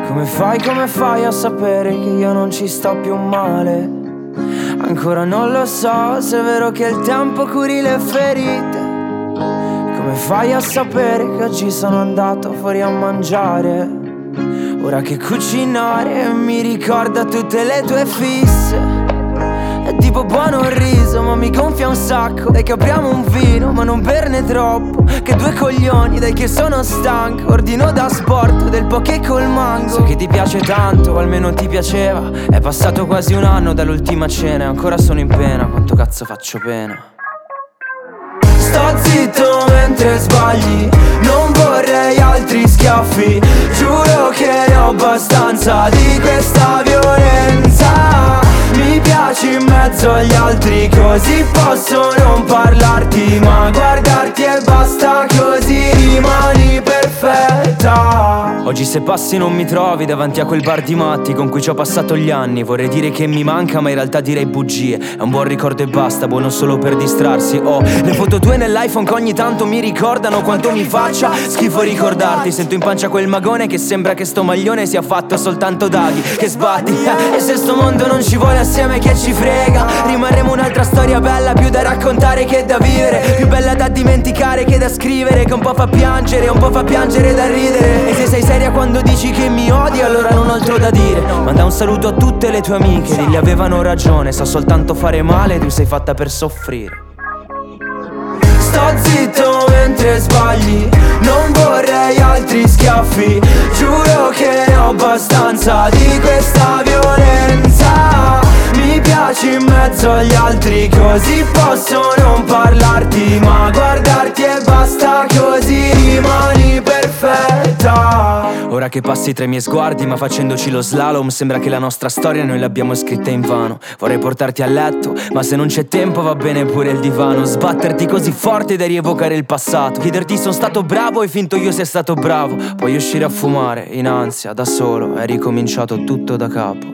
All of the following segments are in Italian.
Come fai a sapere che io non ci sto più male? Ancora non lo so se è vero che il tempo curi le ferite. Come fai a sapere che oggi sono andato fuori a mangiare? Ora che cucinare mi ricorda tutte le tue fisse. È tipo buono il riso ma mi gonfia un sacco. Dai che apriamo un vino ma non berne troppo. Che due coglioni, dai che sono stanco. Ordino da sport del poké col mango. So che ti piace tanto, o almeno ti piaceva. È passato quasi un anno dall'ultima cena e ancora sono in pena. Quanto cazzo faccio pena. Sto zitto mentre sbagli, non vorrei altri schiaffi. Giuro che ne ho abbastanza di questa violenza. Mi piaci in mezzo agli altri, così posso non parlarti, ma guardarti e basta, così rimani perfetta. Oggi se passi non mi trovi davanti a quel bar di matti con cui ci ho passato gli anni. Vorrei dire che mi manca ma in realtà direi bugie. È un buon ricordo e basta, buono solo per distrarsi. Oh, le foto tue nell'iPhone che ogni tanto mi ricordano quanto mi faccia schifo ricordarti. Sento in pancia quel magone che sembra che sto maglione sia fatto soltanto d'aghi che sbatti. E se sto mondo non ci vuole assieme che ci frega. Rimarremo un'altra storia bella, più da raccontare che da vivere. Più bella da dimenticare che da scrivere. Che un po' fa piangere, un po' fa piangere da ridere. E se sei seria quando dici che mi odi, allora non ho altro da dire. Manda un saluto a tutte le tue amiche, digli avevano ragione, so soltanto fare male, tu sei fatta per soffrire. Sto zitto mentre sbagli, non vorrei altri schiaffi. Giuro che ne ho abbastanza di questa violenza. Mi piaci in mezzo agli altri, così posso non parlarti, ma guardarti e basta, così rimani perfetta. Ora che passi tra i miei sguardi ma facendoci lo slalom, sembra che la nostra storia noi l'abbiamo scritta in vano. Vorrei portarti a letto ma se non c'è tempo va bene pure il divano. Sbatterti così forte da rievocare il passato. Chiederti sono stato bravo e finto io sia stato bravo. Poi uscire a fumare in ansia da solo e ricominciato tutto da capo.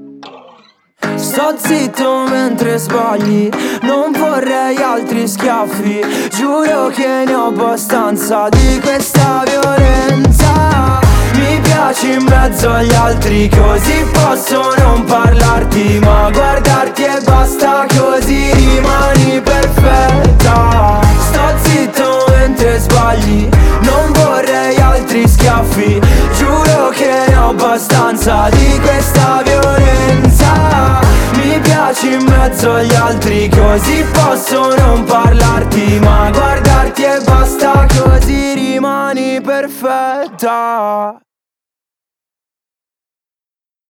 Sto zitto mentre sbagli, non vorrei altri schiaffi. Giuro che ne ho abbastanza di questa violenza. Mi piaci in mezzo agli altri, così posso non parlarti, ma guardarti e basta, così rimani perfetta. Sto zitto mentre sbagli, non vorrei altri schiaffi. Giuro che ne ho abbastanza di questa violenza. Mi piaci in mezzo agli altri, così posso non parlarti, ma guardarti e basta, così rimani perfetta.